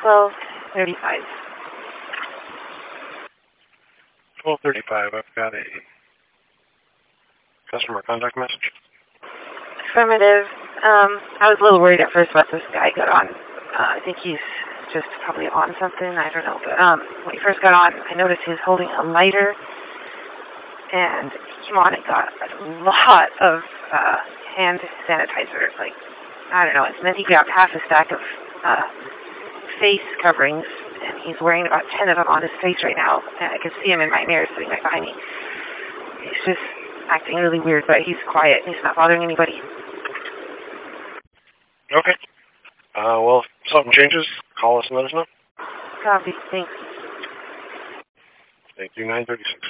12:35. 12:35. I've got a customer contact message. Affirmative. I was a little worried at first about this guy got on. I think he's just probably on something. I don't know. But when he first got on, I noticed he was holding a lighter. And he came on and got a lot of hand sanitizer. Like, I don't know. And then he grabbed half a stack of face coverings. And he's wearing about 10 of them on his face right now. And I can see him in my mirror sitting right behind me. He's just acting really weird, but he's quiet. He's not bothering anybody. Okay. Well, if something changes, call us and let us know. Copy. Thanks. Thank you, 936.